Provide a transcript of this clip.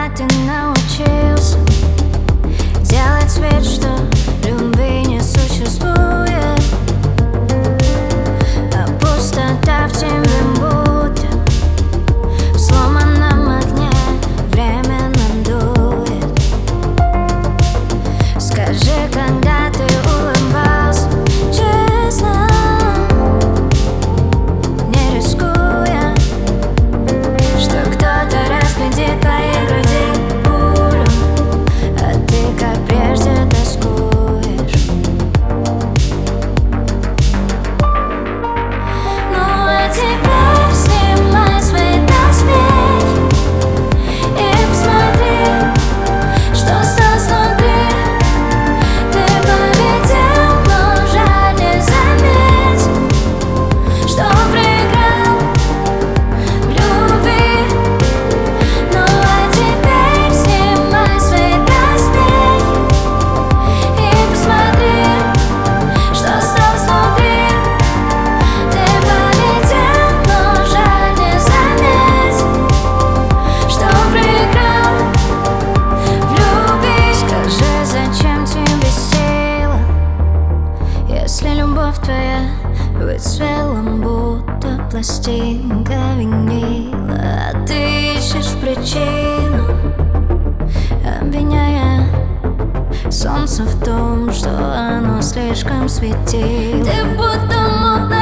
когда ты научился делать вид, что любви не существует, а пустота в тебе будто в сломанном огне временно дует. Скажи, когда ты улыбался честно, не рискуя, что кто-то разглядит твои груди пулю, а ты, как прежде, тоскуешь. Ну а теперь снимай свои доспехи и посмотри, что стало внутри. Ты победил, но жаль не заметил, что проиграл в любви. Ну а теперь снимай свои доспехи и посмотри, что стало внутри. Ты победил, но жаль не заметил, что проиграл в любви. Скажи, зачем тебе сила, если любовь твоя выцвела, будто пластинка винила, а ты ищешь причину, обвиняя солнце в том, что оно слишком светило. Ты будто